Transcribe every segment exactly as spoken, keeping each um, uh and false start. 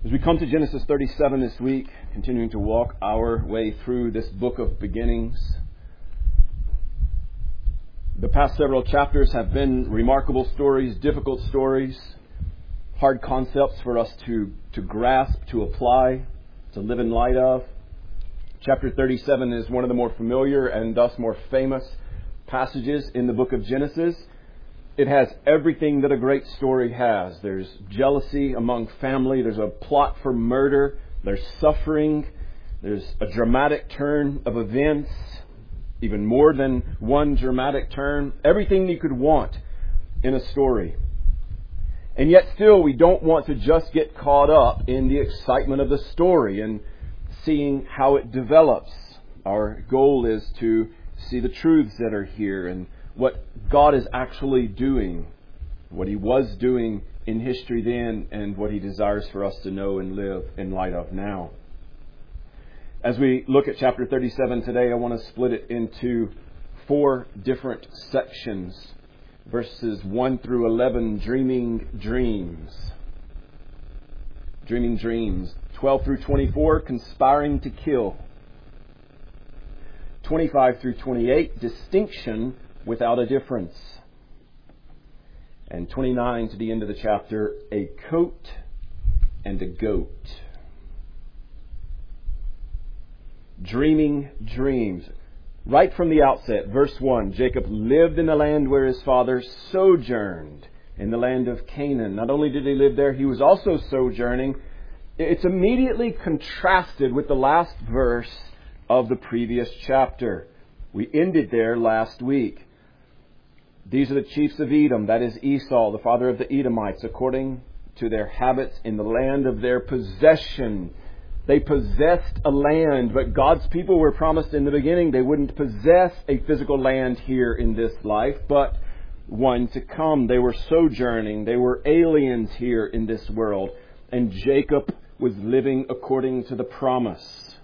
As we come to Genesis thirty-seven this week, continuing to walk our way through this book of beginnings, the past several chapters have been remarkable stories, difficult stories, hard concepts for us to, to grasp, to apply, to live in light of. Chapter thirty-seven is one of the more familiar and thus more famous passages in the book of Genesis. It has everything that a great story has. There's jealousy among family. There's a plot for murder. There's suffering. There's a dramatic turn of events. Even more than one dramatic turn. Everything you could want in a story. And yet still we don't want to just get caught up in the excitement of the story and seeing how it develops. Our goal is to see the truths that are here and what God is actually doing, what He was doing in history then, and what He desires for us to know and live in light of now. As we look at chapter thirty-seven today, I want to split it into four different sections. Verses one through eleven, dreaming dreams. Dreaming dreams. twelve through twenty-four, conspiring to kill. twenty-five through twenty-eight, distinction without a difference. And twenty-nine to the end of the chapter, a coat and a goat. Dreaming dreams. Right from the outset, verse one, Jacob lived in the land where his father sojourned, in the land of Canaan. Not only did he live there, he was also sojourning. It's immediately contrasted with the last verse of the previous chapter. We ended there last week. These are the chiefs of Edom, that is Esau, the father of the Edomites, according to their habits in the land of their possession. They possessed a land, but God's people were promised in the beginning they wouldn't possess a physical land here in this life, but one to come. They were sojourning. They were aliens here in this world. And Jacob was living according to the promise.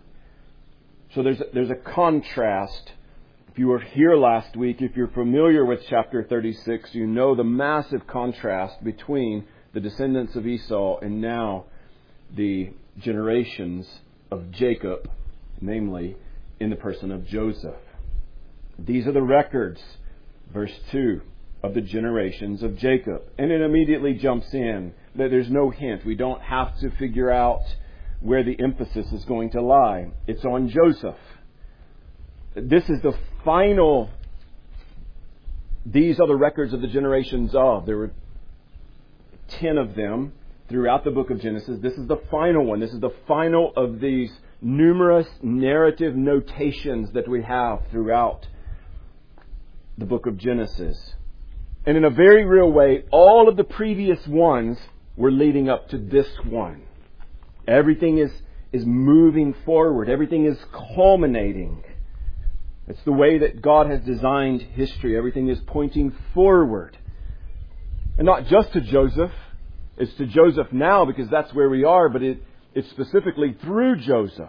So there's a, there's a contrast. If you were here last week, if you're familiar with chapter thirty-six, you know the massive contrast between the descendants of Esau and now the generations of Jacob, namely in the person of Joseph. These are the records, verse two, of the generations of Jacob. And it immediately jumps in that there's no hint. We don't have to figure out where the emphasis is going to lie. It's on Joseph. This is the final, these are the records of the generations of. There were ten of them throughout the book of Genesis. This is the final one. This is the final of these numerous narrative notations that we have throughout the book of Genesis. And in a very real way, all of the previous ones were leading up to this one. Everything is, is moving forward. Everything is culminating. It's the way that God has designed history. Everything is pointing forward. And not just to Joseph. It's to Joseph now because that's where we are, but it, it's specifically through Joseph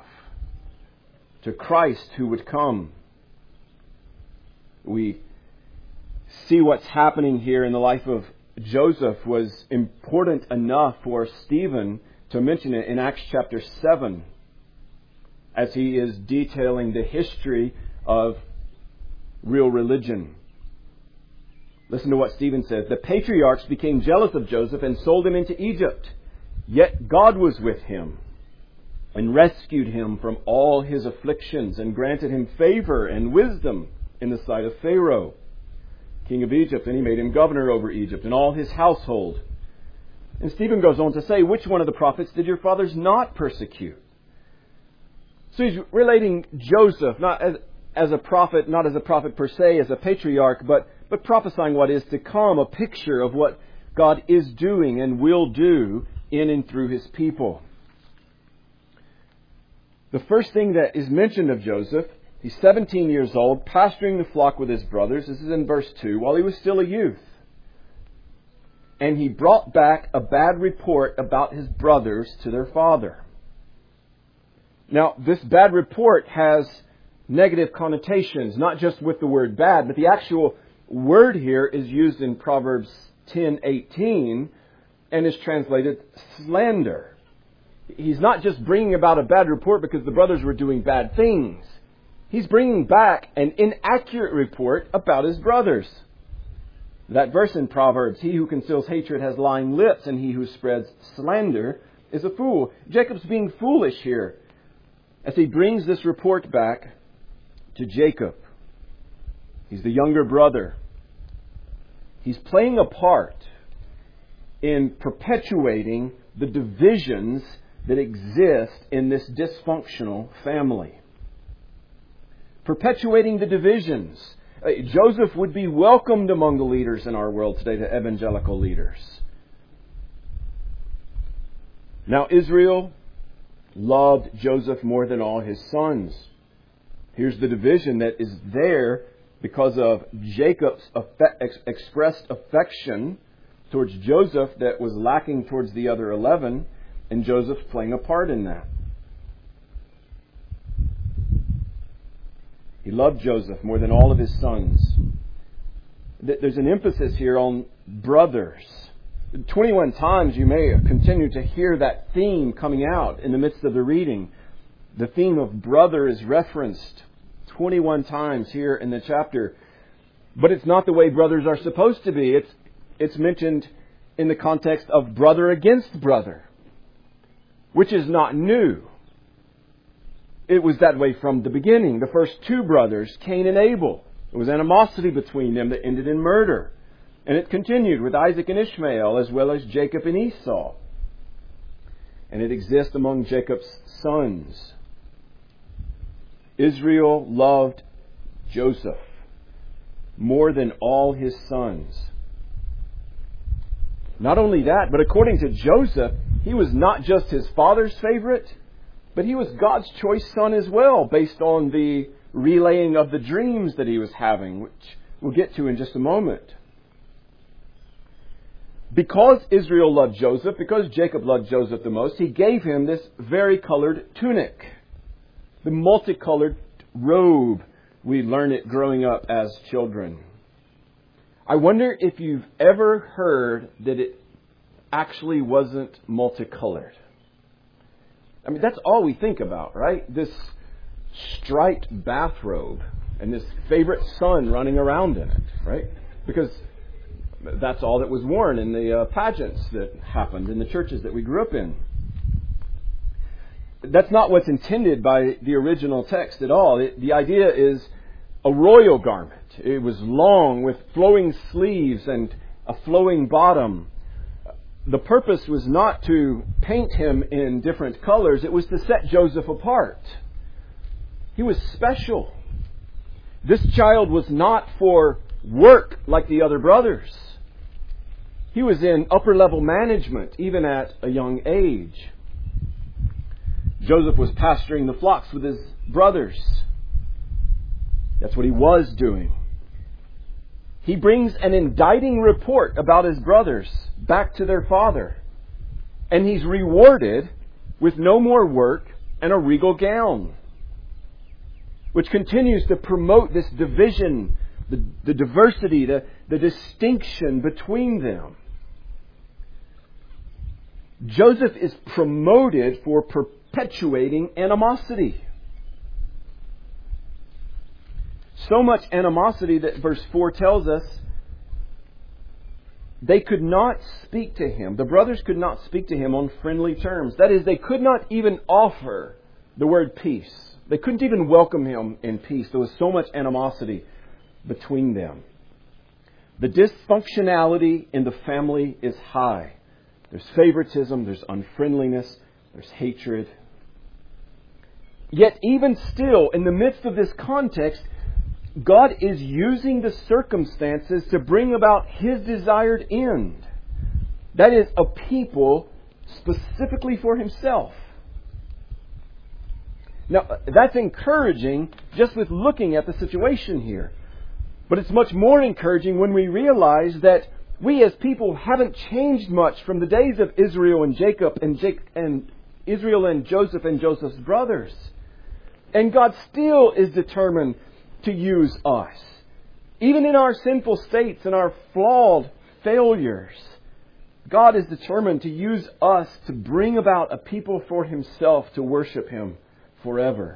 to Christ who would come. We see what's happening here in the life of Joseph was important enough for Stephen to mention it in Acts chapter seven as he is detailing the history of real religion. Listen to what Stephen says. The patriarchs became jealous of Joseph and sold him into Egypt. Yet God was with him and rescued him from all his afflictions and granted him favor and wisdom in the sight of Pharaoh, king of Egypt, and he made him governor over Egypt and all his household. And Stephen goes on to say, which one of the prophets did your fathers not persecute? So he's relating Joseph, not as as a prophet, not as a prophet per se, as a patriarch, but, but prophesying what is to come, a picture of what God is doing and will do in and through His people. The first thing that is mentioned of Joseph, he's seventeen years old, pasturing the flock with his brothers. This is in verse two, while he was still a youth. And he brought back a bad report about his brothers to their father. Now, this bad report has negative connotations, not just with the word bad, but the actual word here is used in Proverbs ten eighteen and is translated slander. He's not just bringing about a bad report because the brothers were doing bad things. He's bringing back an inaccurate report about his brothers. That verse in Proverbs, he who conceals hatred has lying lips, and he who spreads slander is a fool. Jacob's being foolish here as he brings this report back to Jacob. He's the younger brother. He's playing a part in perpetuating the divisions that exist in this dysfunctional family. Perpetuating the divisions. Uh, Joseph would be welcomed among the leaders in our world today, the evangelical leaders. Now, Israel loved Joseph more than all his sons. Here's the division that is there because of Jacob's affe- ex- expressed affection towards Joseph that was lacking towards the other eleven, and Joseph's playing a part in that. He loved Joseph more than all of his sons. There's an emphasis here on brothers. twenty-one times you may continue to hear that theme coming out in the midst of the reading. The theme of brother is referenced twenty-one times here in the chapter. But it's not the way brothers are supposed to be. It's, it's mentioned in the context of brother against brother, which is not new. It was that way from the beginning. The first two brothers, Cain and Abel, there was animosity between them that ended in murder. And it continued with Isaac and Ishmael, as well as Jacob and Esau. And it exists among Jacob's sons. Israel loved Joseph more than all his sons. Not only that, but according to Joseph, he was not just his father's favorite, but he was God's choice son as well, based on the relaying of the dreams that he was having, which we'll get to in just a moment. Because Israel loved Joseph, because Jacob loved Joseph the most, he gave him this varicolored tunic. The multicolored robe. We learn it growing up as children. I wonder if you've ever heard that it actually wasn't multicolored. I mean, that's all we think about, right? This striped bathrobe and this favorite son running around in it, right? Because that's all that was worn in the uh, pageants that happened in the churches that we grew up in. That's not what's intended by the original text at all. It, the idea is a royal garment. It was long with flowing sleeves and a flowing bottom. The purpose was not to paint him in different colors. It was to set Joseph apart. He was special. This child was not for work like the other brothers. He was in upper level management, even at a young age. Joseph was pasturing the flocks with his brothers. That's what he was doing. He brings an indicting report about his brothers back to their father. And he's rewarded with no more work and a regal gown, which continues to promote this division, the, the diversity, the, the distinction between them. Joseph is promoted for perpetuating animosity. So much animosity that verse four tells us they could not speak to him. The brothers could not speak to him on friendly terms. That is, they could not even offer the word peace. They couldn't even welcome him in peace. There was so much animosity between them. The dysfunctionality in the family is high. There's favoritism, there's unfriendliness, there's hatred. Yet even still, in the midst of this context, God is using the circumstances to bring about His desired end. That is, a people specifically for Himself. Now, that's encouraging just with looking at the situation here. But it's much more encouraging when we realize that we as people haven't changed much from the days of Israel and Jacob and, Jacob and Israel and Joseph and Joseph's brothers. And God still is determined to use us. Even in our sinful states and our flawed failures, God is determined to use us to bring about a people for Himself to worship Him forever.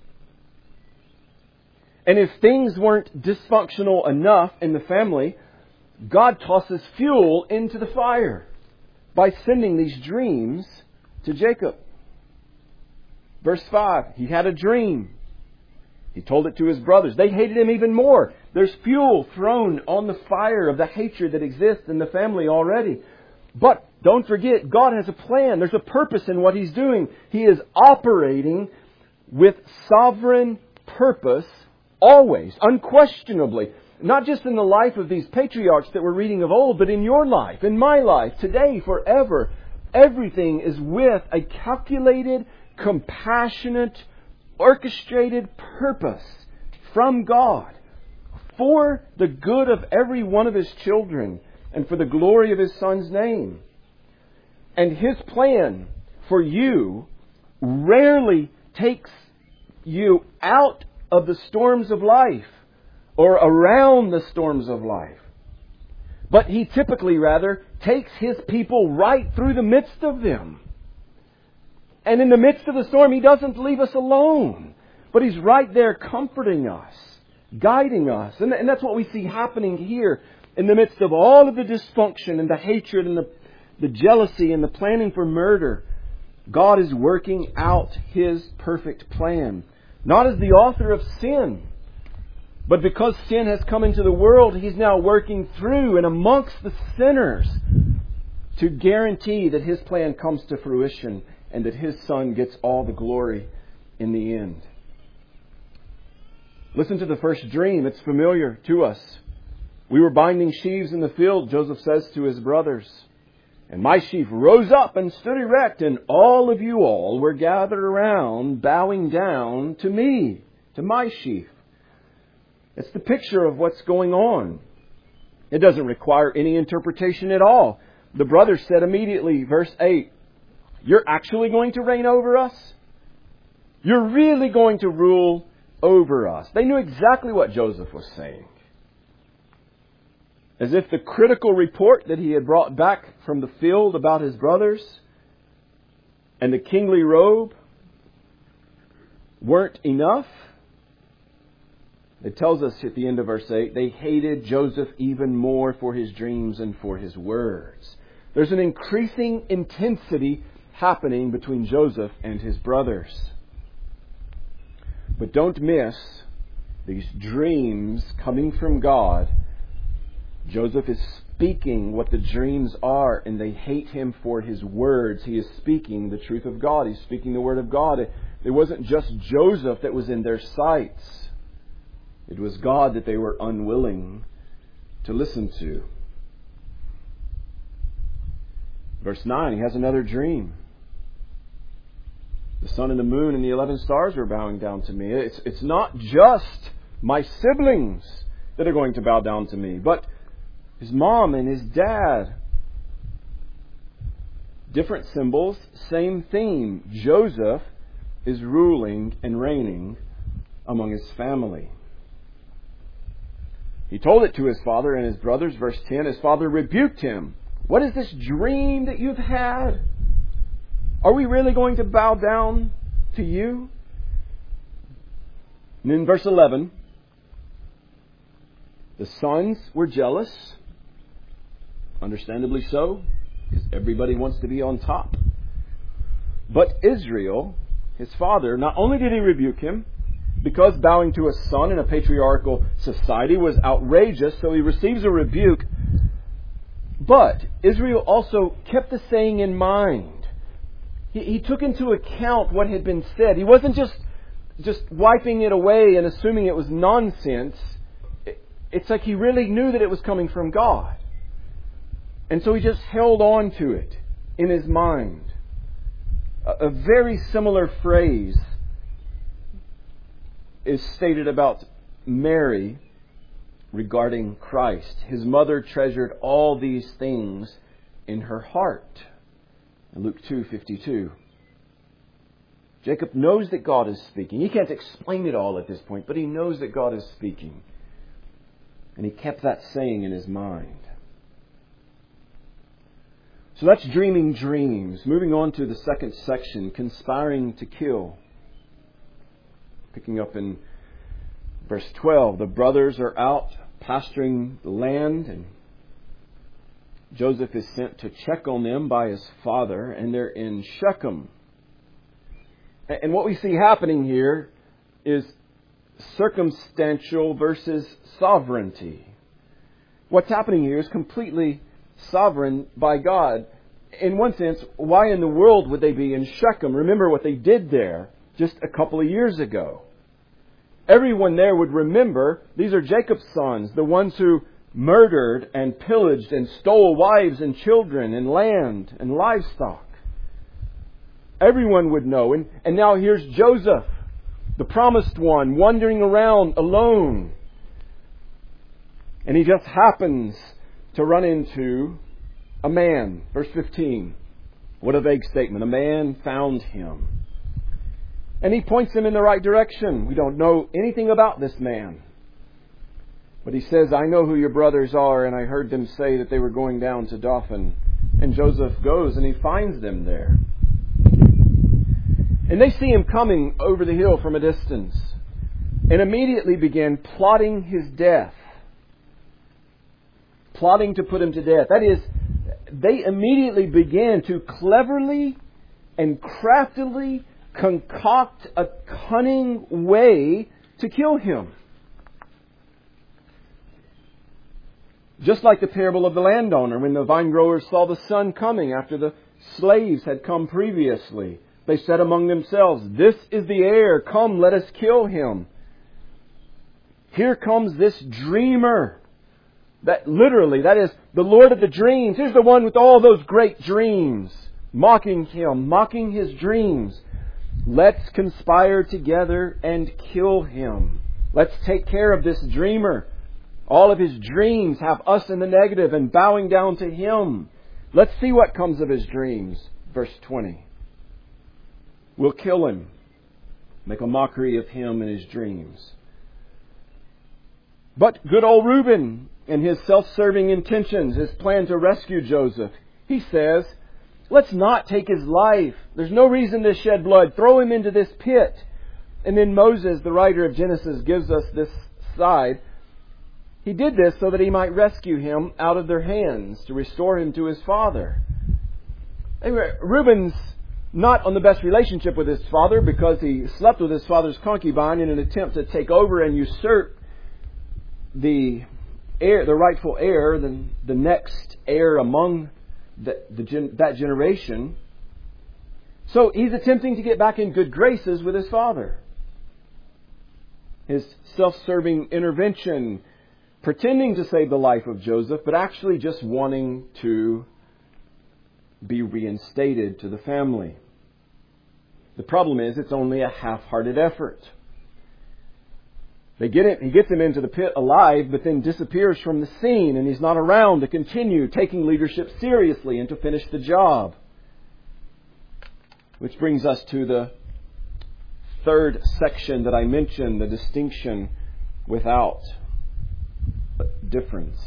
And if things weren't dysfunctional enough in the family, God tosses fuel into the fire by sending these dreams to Jacob. Verse five, he had a dream. He told it to his brothers. They hated him even more. There's fuel thrown on the fire of the hatred that exists in the family already. But don't forget, God has a plan. There's a purpose in what He's doing. He is operating with sovereign purpose always, unquestionably. Not just in the life of these patriarchs that we're reading of old, but in your life, in my life, today, forever. Everything is with a calculated, compassionate, orchestrated purpose from God for the good of every one of His children and for the glory of His Son's name. And His plan for you rarely takes you out of the storms of life or around the storms of life. But He typically, rather, takes His people right through the midst of them. And in the midst of the storm, He doesn't leave us alone. But He's right there comforting us, guiding us. And, and that's what we see happening here in the midst of all of the dysfunction and the hatred and the, the jealousy and the planning for murder. God is working out His perfect plan. Not as the author of sin, but because sin has come into the world, He's now working through and amongst the sinners to guarantee that His plan comes to fruition and that His Son gets all the glory in the end. Listen to the first dream. It's familiar to us. We were binding sheaves in the field, Joseph says to his brothers. And my sheaf rose up and stood erect, and all of you all were gathered around, bowing down to me, to my sheaf. It's the picture of what's going on. It doesn't require any interpretation at all. The brothers said immediately, verse eight, "You're actually going to reign over us? You're really going to rule over us?" They knew exactly what Joseph was saying. As if the critical report that he had brought back from the field about his brothers and the kingly robe weren't enough. It tells us at the end of verse eight, they hated Joseph even more for his dreams and for his words. There's an increasing intensity happening between Joseph and his brothers. But don't miss these dreams coming from God. Joseph is speaking what the dreams are, and they hate him for his words. He is speaking the truth of God. He's speaking the word of God. It, it wasn't just Joseph that was in their sights. It was God that they were unwilling to listen to. Verse nine, he has another dream. The sun and the moon and the eleven stars are bowing down to me. It's, it's not just my siblings that are going to bow down to me, but his mom and his dad. Different symbols, same theme. Joseph is ruling and reigning among his family. He told it to his father and his brothers. Verse ten, his father rebuked him. What is this dream that you've had? Are we really going to bow down to you? And in verse eleven, the sons were jealous. Understandably so, because everybody wants to be on top. But Israel, his father, not only did he rebuke him, because bowing to a son in a patriarchal society was outrageous, so he receives a rebuke. But Israel also kept the saying in mind. He, he took into account what had been said. He wasn't just, just wiping it away and assuming it was nonsense. It, it's like he really knew that it was coming from God. And so he just held on to it in his mind. A, a very similar phrase is stated about Mary regarding Christ. His mother treasured all these things in her heart. In Luke two fifty-two. Jacob knows that God is speaking. He can't explain it all at this point, but he knows that God is speaking. And he kept that saying in his mind. So that's dreaming dreams. Moving on to the second section, conspiring to kill. Picking up in verse twelve, the brothers are out pasturing the land, and Joseph is sent to check on them by his father, and they're in Shechem. And what we see happening here is circumstantial versus sovereignty. What's happening here is completely sovereign by God. In one sense, why in the world would they be in Shechem? Remember what they did there just a couple of years ago. Everyone there would remember these are Jacob's sons, the ones who murdered and pillaged and stole wives and children and land and livestock. Everyone would know. And, and now here's Joseph, the promised one, wandering around alone. And he just happens to run into a man. Verse fifteen. What a vague statement. A man found him. And he points him in the right direction. We don't know anything about this man. But he says, I know who your brothers are, and I heard them say that they were going down to Dothan. And Joseph goes and he finds them there. And they see him coming over the hill from a distance, and immediately began plotting his death. Plotting to put him to death. That is, they immediately began to cleverly and craftily concoct a cunning way to kill him. Just like the parable of the landowner, when the vine growers saw the son coming after the slaves had come previously, they said among themselves, this is the heir, come, let us kill him. Here comes this dreamer. That literally, that is the Lord of the dreams. Here's the one with all those great dreams. Mocking him, mocking his dreams. Let's conspire together and kill him. Let's take care of this dreamer. All of his dreams have us in the negative and bowing down to him. Let's see what comes of his dreams. Verse twenty. We'll kill him. Make a mockery of him and his dreams. But good old Reuben and his self-serving intentions, his plan to rescue Joseph, he says, let's not take his life. There's no reason to shed blood. Throw him into this pit. And then Moses, the writer of Genesis, gives us this side. He did this so that he might rescue him out of their hands, to restore him to his father. Anyway, Reuben's not on the best relationship with his father because he slept with his father's concubine in an attempt to take over and usurp the heir, the rightful heir, the, the next heir among the, the gen, that generation. So he's attempting to get back in good graces with his father. His self-serving intervention, pretending to save the life of Joseph, but actually just wanting to be reinstated to the family. The problem is it's only a half-hearted effort. They get it, he gets him into the pit alive, but then disappears from the scene, and he's not around to continue taking leadership seriously and to finish the job. Which brings us to the third section that I mentioned, the distinction without difference.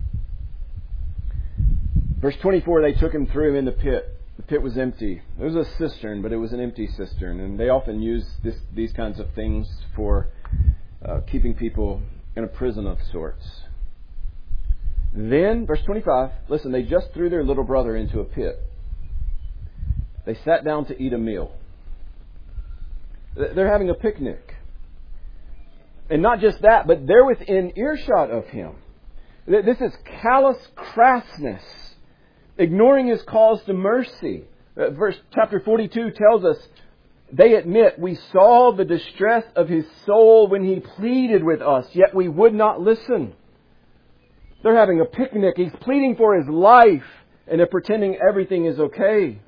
Verse twenty-four, they took him, threw him in the pit. The pit was empty. It was a cistern, but it was an empty cistern. And they often use this, these kinds of things for uh, keeping people in a prison of sorts. Then, verse twenty-five, listen, they just threw their little brother into a pit. They sat down to eat a meal. They're having a picnic. And not just that, but they're within earshot of him. This is callous crassness, ignoring his calls to mercy. Uh, verse chapter forty-two tells us, they admit, we saw the distress of his soul when he pleaded with us, yet we would not listen. They're having a picnic. He's pleading for his life, and they're pretending everything is okay.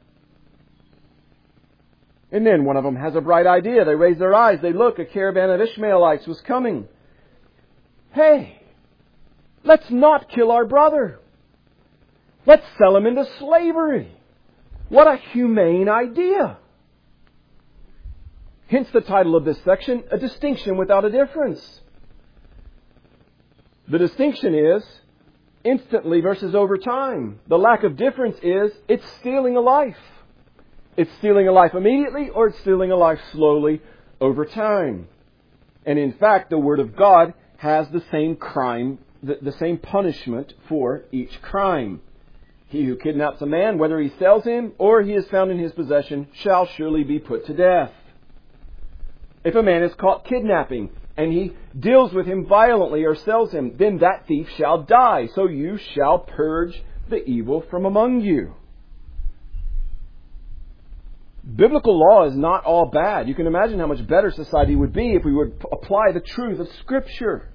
And then one of them has a bright idea. They raise their eyes. They look. A caravan of Ishmaelites was coming. Hey, let's not kill our brother. Let's sell him into slavery. What a humane idea. Hence the title of this section, A Distinction Without a Difference. The distinction is instantly versus over time. The lack of difference is it's stealing a life. It's stealing a life immediately or it's stealing a life slowly over time. And in fact, the Word of God has the same crime, the, the same punishment for each crime. He who kidnaps a man, whether he sells him or he is found in his possession, shall surely be put to death. If a man is caught kidnapping and he deals with him violently or sells him, then that thief shall die. So you shall purge the evil from among you. Biblical law is not all bad. You can imagine how much better society would be if we would apply the truth of Scripture.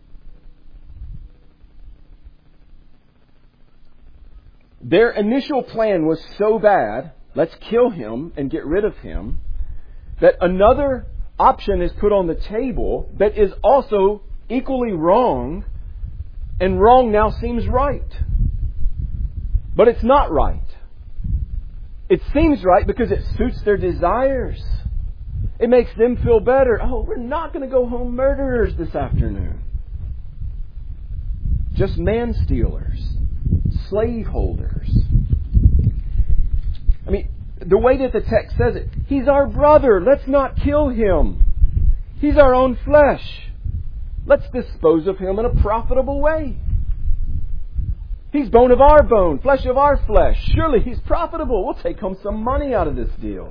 Their initial plan was so bad, let's kill him and get rid of him, that another option is put on the table that is also equally wrong, and wrong now seems right. But it's not right. It seems right because it suits their desires. It makes them feel better. Oh, we're not going to go home murderers this afternoon. Just man stealers, slave holders. I mean, the way that the text says it, he's our brother. Let's not kill him. He's our own flesh. Let's dispose of him in a profitable way. He's bone of our bone, flesh of our flesh. Surely he's profitable. We'll take home some money out of this deal.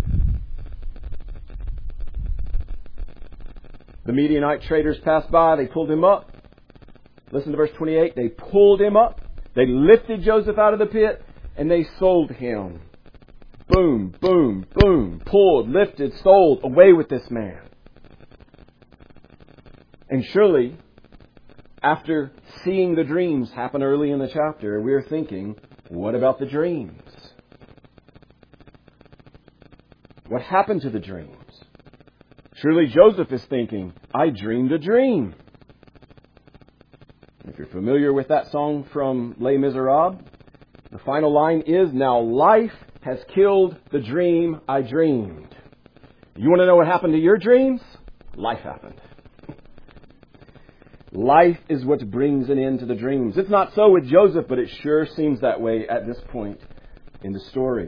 The Midianite traders passed by. They pulled him up. Listen to verse twenty-eight. They pulled him up. They lifted Joseph out of the pit and they sold him. Boom, boom, boom. Pulled, lifted, sold. Away with this man. And surely, after seeing the dreams happen early in the chapter, we're thinking, what about the dreams? What happened to the dreams? Surely Joseph is thinking, I dreamed a dream. If you're familiar with that song from Les Miserables, the final line is, now life has killed the dream I dreamed. You want to know what happened to your dreams? Life happened. Life is what brings an end to the dreams. It's not so with Joseph, but it sure seems that way at this point in the story.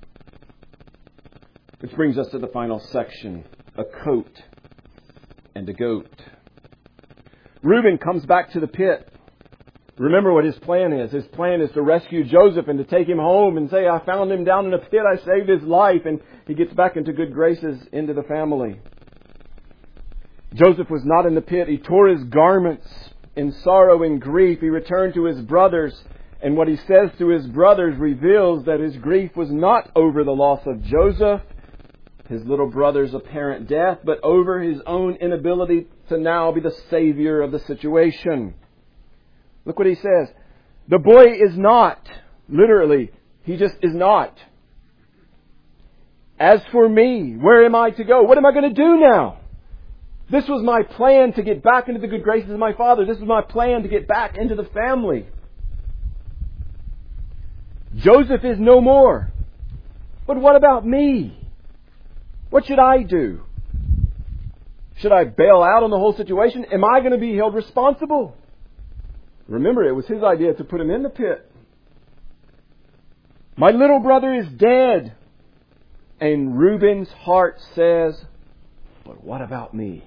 Which brings us to the final section, a coat and a goat. Reuben comes back to the pit. Remember what his plan is. His plan is to rescue Joseph and to take him home and say, I found him down in a pit, I saved his life, and he gets back into good graces into the family. Joseph was not in the pit. He tore his garments in sorrow and grief. He returned to his brothers, and what he says to his brothers reveals that his grief was not over the loss of Joseph, his little brother's apparent death, but over his own inability to now be the savior of the situation. Look what he says. The boy is not, literally, he just is not. As for me, where am I to go? What am I going to do now? This was my plan to get back into the good graces of my father. This was my plan to get back into the family. Joseph is no more. But what about me? What should I do? Should I bail out on the whole situation? Am I going to be held responsible? Remember, it was his idea to put him in the pit. My little brother is dead. And Reuben's heart says, but what about me?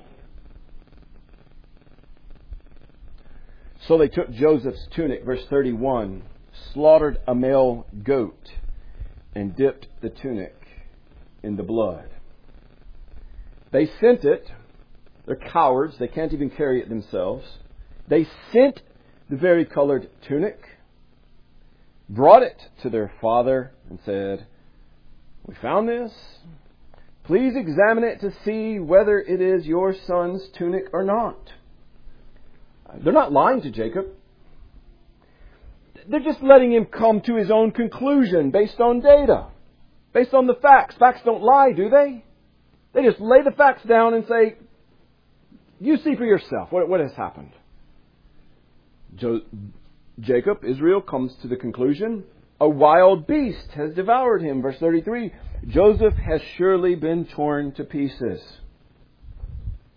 So they took Joseph's tunic, verse thirty-one, slaughtered a male goat, and dipped the tunic in the blood. They sent it. They're cowards. They can't even carry it themselves. They sent the vari-colored tunic, brought it to their father, and said, we found this. Please examine it to see whether it is your son's tunic or not. They're not lying to Jacob. They're just letting him come to his own conclusion based on data, based on the facts. Facts don't lie, do they? They just lay the facts down and say, you see for yourself what, what has happened. Jo- Jacob, Israel, comes to the conclusion, a wild beast has devoured him. Verse thirty-three, Joseph has surely been torn to pieces.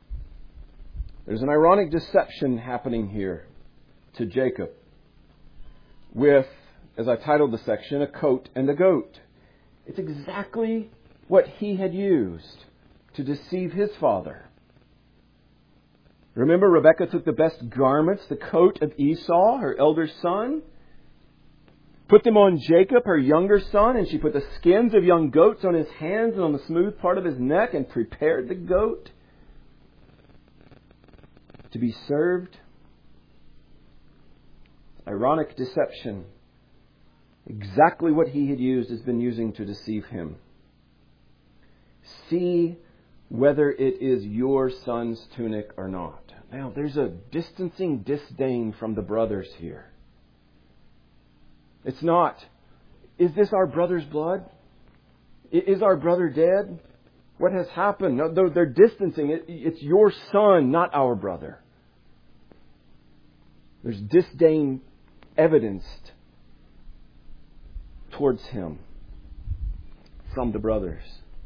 There's an ironic deception happening here to Jacob. with, as I titled the section, a coat and a goat. It's exactly what he had used to deceive his father. Remember, Rebekah took the best garments, the coat of Esau, her elder son, put them on Jacob, her younger son, and she put the skins of young goats on his hands and on the smooth part of his neck and prepared the goat to be served. Ironic deception. Exactly what he had used has been using to deceive him. See whether it is your son's tunic or not. Now, there's a distancing disdain from the brothers here. It's not, is this our brother's blood? Is our brother dead? What has happened? No, they're distancing it. It's your son, not our brother. There's disdain evidenced towards him from the brothers.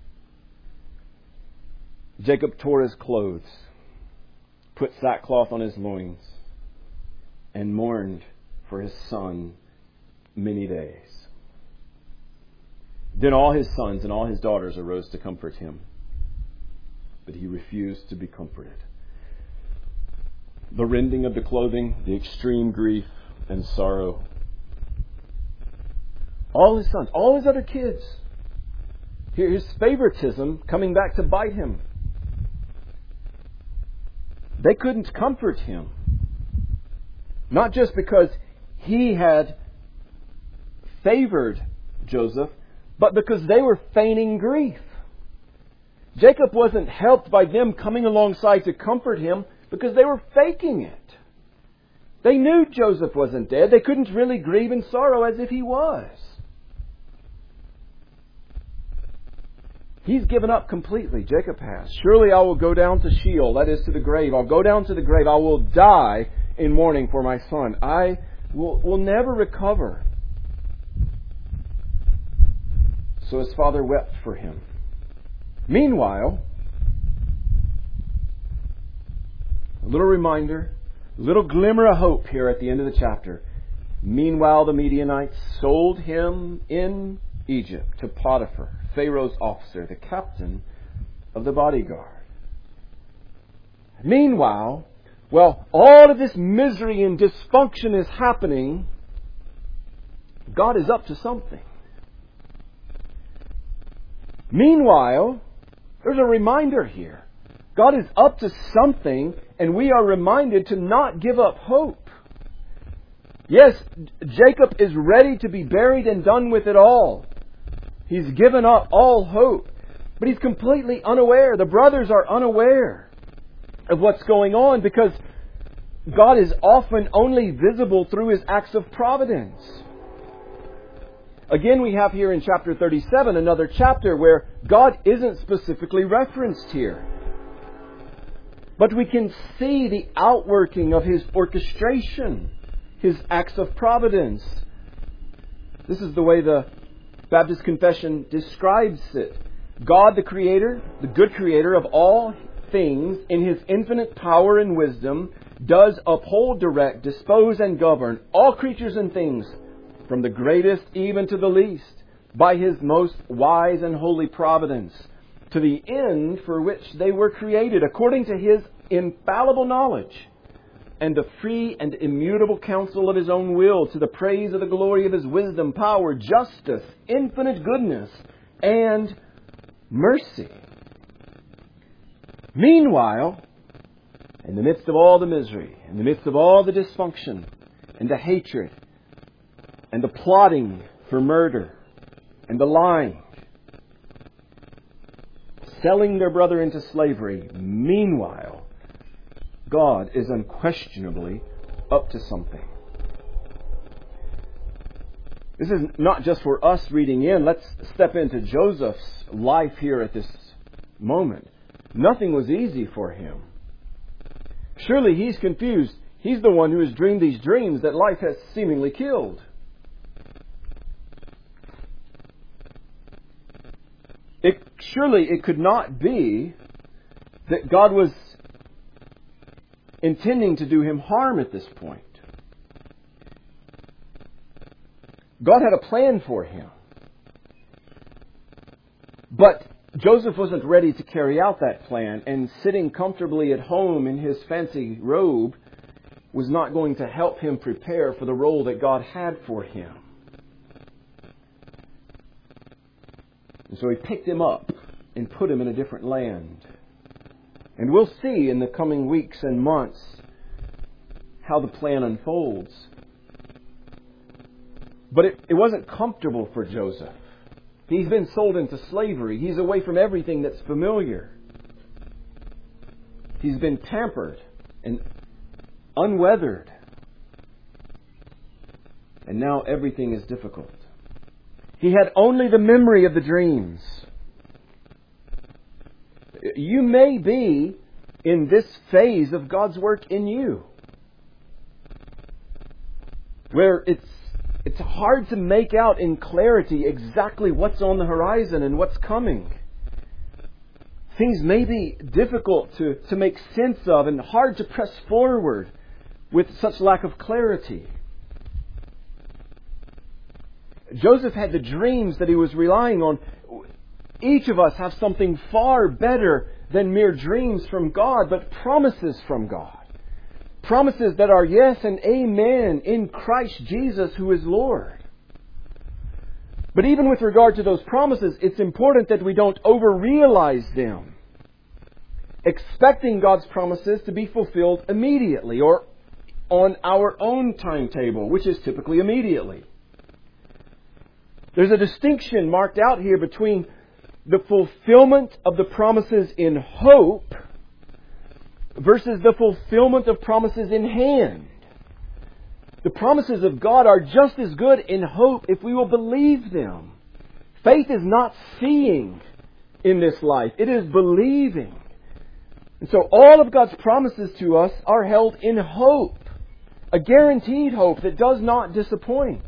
Jacob tore his clothes, put sackcloth on his loins, and mourned for his son many days. Then all his sons and all his daughters arose to comfort him, but he refused to be comforted. The rending of the clothing, the extreme grief and sorrow. All his sons, all his other kids. His favoritism coming back to bite him. They couldn't comfort him. Not just because he had favored Joseph, but because they were feigning grief. Jacob wasn't helped by them coming alongside to comfort him because they were faking it. They knew Joseph wasn't dead. They couldn't really grieve in sorrow as if he was. He's given up completely. Jacob has. Surely I will go down to Sheol, that is to the grave. I'll go down to the grave. I will die in mourning for my son. I will, will never recover. So his father wept for him. Meanwhile, a little reminder, a little glimmer of hope here at the end of the chapter. Meanwhile, the Midianites sold him in Egypt to Potiphar, Pharaoh's officer, the captain of the bodyguard. Meanwhile, well, all of this misery and dysfunction is happening. God is up to something. Meanwhile, there's a reminder here. God is up to something, and we are reminded to not give up hope. Yes, Jacob is ready to be buried and done with it all. He's given up all hope. But he's completely unaware. The brothers are unaware of what's going on because God is often only visible through His acts of providence. Again, we have here in chapter thirty-seven another chapter where God isn't specifically referenced here. But we can see the outworking of His orchestration, His acts of providence. This is the way the Baptist Confession describes it. God, the Creator, the good Creator of all things, in His infinite power and wisdom, does uphold, direct, dispose, and govern all creatures and things, from the greatest even to the least, by His most wise and holy providence, to the end for which they were created, according to His infallible knowledge, and the free and immutable counsel of His own will, to the praise of the glory of His wisdom, power, justice, infinite goodness, and mercy. Meanwhile, in the midst of all the misery, in the midst of all the dysfunction, and the hatred, and the plotting for murder, and the lying, selling their brother into slavery, meanwhile, God is unquestionably up to something. This is not just for us reading in. Let's step into Joseph's life here at this moment. Nothing was easy for him. Surely he's confused. He's the one who has dreamed these dreams that life has seemingly killed. It, surely it could not be that God was intending to do him harm at this point. God had a plan for him. But Joseph wasn't ready to carry out that plan, and sitting comfortably at home in his fancy robe was not going to help him prepare for the role that God had for him. And so he picked him up and put him in a different land. And we'll see in the coming weeks and months how the plan unfolds. But it, it wasn't comfortable for Joseph. He's been sold into slavery. He's away from everything that's familiar. He's been pampered and unweathered. And now everything is difficult. He had only the memory of the dreams. You may be in this phase of God's work in you, where it's it's hard to make out in clarity exactly what's on the horizon and what's coming. Things may be difficult to, to make sense of and hard to press forward with such lack of clarity. Joseph had the dreams that he was relying on. Each of us have something far better than mere dreams from God, but promises from God. Promises that are yes and amen in Christ Jesus, who is Lord. But even with regard to those promises, it's important that we don't over-realize them, expecting God's promises to be fulfilled immediately or on our own timetable, which is typically immediately. There's a distinction marked out here between the fulfillment of the promises in hope versus the fulfillment of promises in hand. The promises of God are just as good in hope if we will believe them. Faith is not seeing in this life. It is believing. And so all of God's promises to us are held in hope. A guaranteed hope that does not disappoint.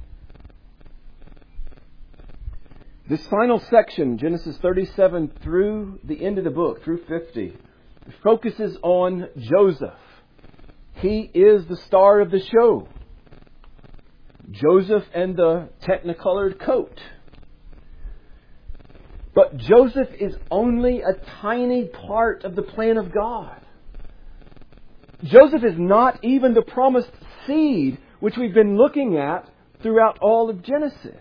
This final section, Genesis thirty-seven through the end of the book, through fifty, focuses on Joseph. He is the star of the show. Joseph and the technicolored coat. But Joseph is only a tiny part of the plan of God. Joseph is not even the promised seed which we've been looking at throughout all of Genesis.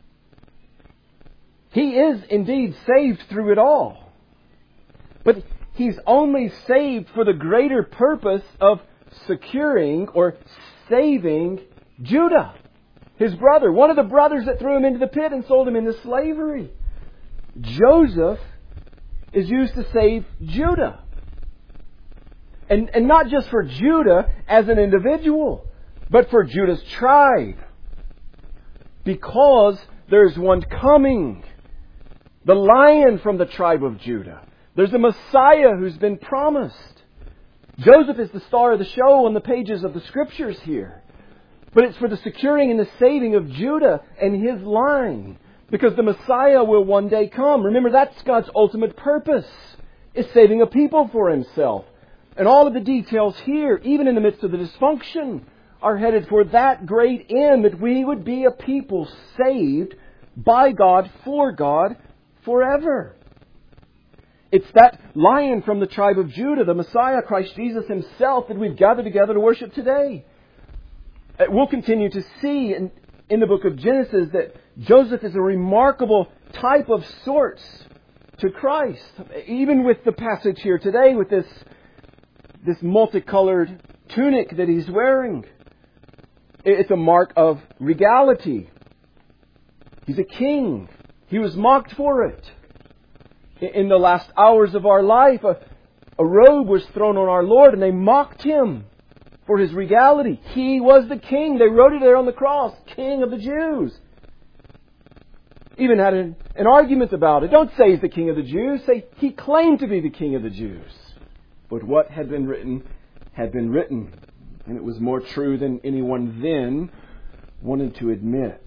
He is indeed saved through it all. But He's only saved for the greater purpose of securing or saving Judah, his brother, one of the brothers that threw him into the pit and sold him into slavery. Joseph is used to save Judah. And, and not just for Judah as an individual, but for Judah's tribe. Because there's one coming. The Lion from the tribe of Judah. There's a Messiah who's been promised. Joseph is the star of the show on the pages of the Scriptures here. But it's for the securing and the saving of Judah and his line. Because the Messiah will one day come. Remember, that's God's ultimate purpose. Is saving a people for Himself. And all of the details here, even in the midst of the dysfunction, are headed for that great end. That we would be a people saved by God, for God, forever. It's that Lion from the tribe of Judah, the Messiah, Christ Jesus Himself, that we've gathered together to worship today. We'll continue to see in, in the book of Genesis that Joseph is a remarkable type of sorts to Christ. Even with the passage here today, with this, this multicolored tunic that he's wearing. It's a mark of regality. He's a king. He was mocked for it. In the last hours of our life, a, a robe was thrown on our Lord and they mocked Him for His regality. He was the king. They wrote it there on the cross. King of the Jews. Even had an, an argument about it. Don't say He's the King of the Jews. Say He claimed to be the King of the Jews. But what had been written had been written. And it was more true than anyone then wanted to admit.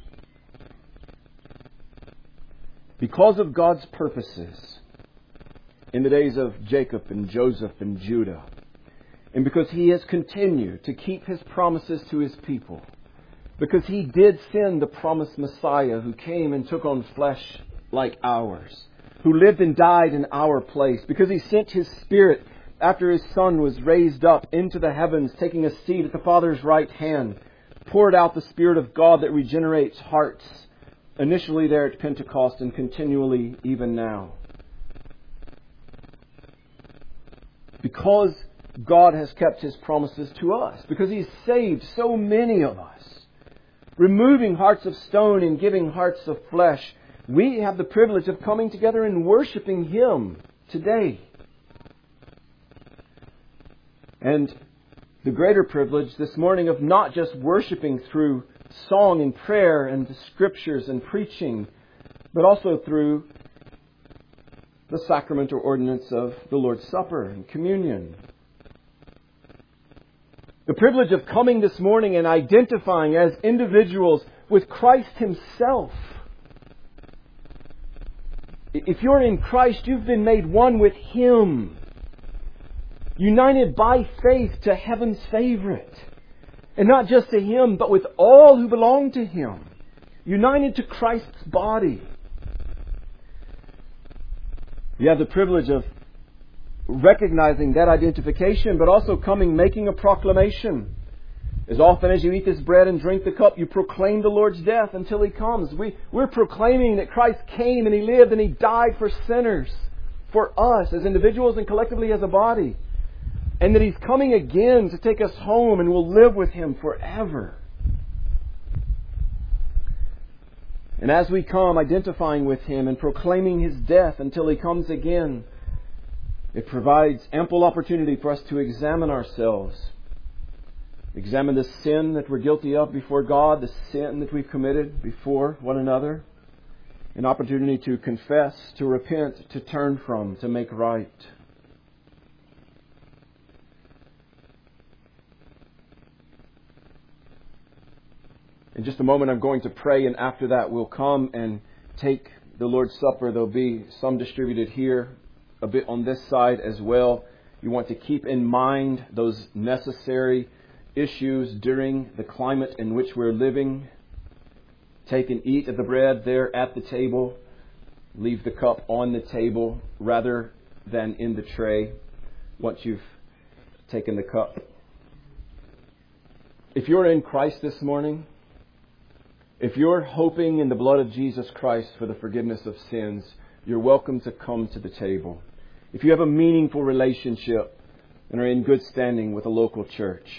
Because of God's purposes in the days of Jacob and Joseph and Judah, and because He has continued to keep His promises to His people, Because He did send the promised Messiah who came and took on flesh like ours, who lived and died in our place. Because He sent His Spirit after His Son was raised up into the heavens, taking a seat at the Father's right hand, poured out the Spirit of God that regenerates hearts, initially there at Pentecost and continually even now. Because God has kept His promises to us, because He's saved so many of us, removing hearts of stone and giving hearts of flesh, we have the privilege of coming together and worshiping Him today. And the greater privilege this morning of not just worshiping through song and prayer and the Scriptures and preaching, but also through the sacrament or ordinance of the Lord's Supper and communion. The privilege of coming this morning and identifying as individuals with Christ Himself. If you're in Christ, you've been made one with Him. United by faith to heaven's favorite. And not just to Him, but with all who belong to Him. United to Christ's body. You have the privilege of recognizing that identification, but also coming, making a proclamation. As often as you eat this bread and drink the cup, you proclaim the Lord's death until He comes. We, we're proclaiming that Christ came and He lived and He died for sinners, for us as individuals and collectively as a body. And that He's coming again to take us home and we'll live with Him forever. And as we come identifying with Him and proclaiming His death until He comes again, it provides ample opportunity for us to examine ourselves. Examine the sin that we're guilty of before God, the sin that we've committed before one another. An opportunity to confess, to repent, to turn from, to make right. In just a moment I'm going to pray, and after that we'll come and take the Lord's Supper. There'll be some distributed here, a bit on this side as well. You want to keep in mind those necessary issues during the climate in which we're living. Take and eat of the bread there at the table. Leave the cup on the table rather than in the tray once you've taken the cup. If you're in Christ this morning, if you're hoping in the blood of Jesus Christ for the forgiveness of sins, you're welcome to come to the table. If you have a meaningful relationship and are in good standing with a local church,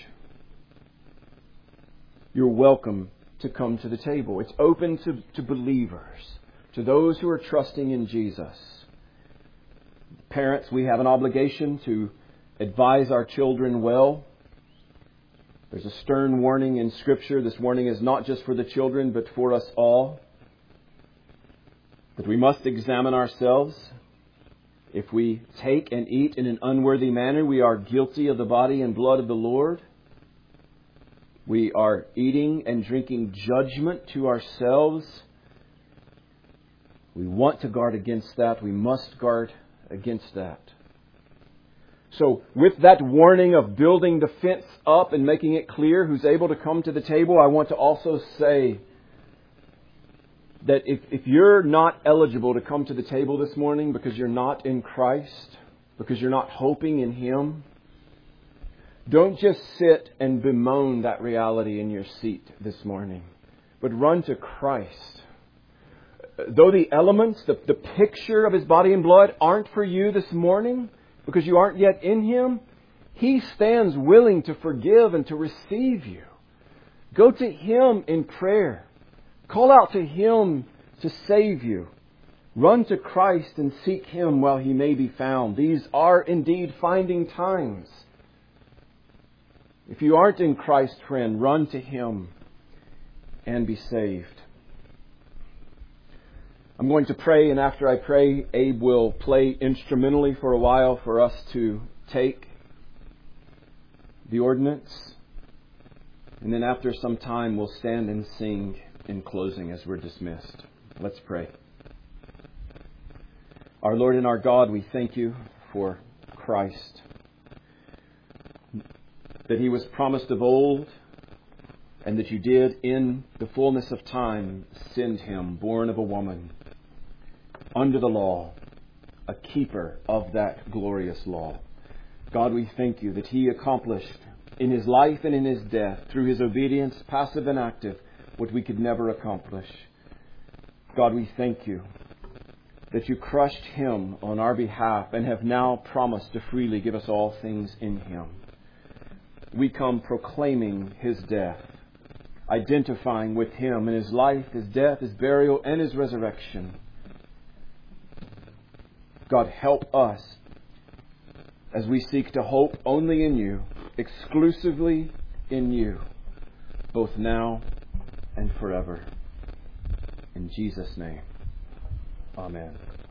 you're welcome to come to the table. It's open to, to believers, to those who are trusting in Jesus. Parents, we have an obligation to advise our children well. There's a stern warning in Scripture. This warning is not just for the children, but for us all. That we must examine ourselves. If we take and eat in an unworthy manner, we are guilty of the body and blood of the Lord. We are eating and drinking judgment to ourselves. We want to guard against that. We must guard against that. So with that warning of building the fence up and making it clear who's able to come to the table, I want to also say that if, if you're not eligible to come to the table this morning because you're not in Christ, because you're not hoping in Him, don't just sit and bemoan that reality in your seat this morning, but run to Christ. Though the elements, the, the picture of His body and blood aren't for you this morning, because you aren't yet in Him, He stands willing to forgive and to receive you. Go to Him in prayer. Call out to Him to save you. Run to Christ and seek Him while He may be found. These are indeed finding times. If you aren't in Christ, friend, run to Him and be saved. I'm going to pray, and after I pray, Abe will play instrumentally for a while for us to take the ordinance. And then after some time, we'll stand and sing in closing as we're dismissed. Let's pray. Our Lord and our God, we thank You for Christ, that He was promised of old and that you did, in the fullness of time, send Him, born of a woman, under the law, a keeper of that glorious law. God, we thank You that He accomplished in His life and in His death, through His obedience, passive and active, what we could never accomplish. God, we thank You that You crushed Him on our behalf and have now promised to freely give us all things in Him. We come proclaiming His death, identifying with Him in His life, His death, His burial, and His resurrection. God, help us as we seek to hope only in You, exclusively in You, both now and forever. In Jesus' name, amen.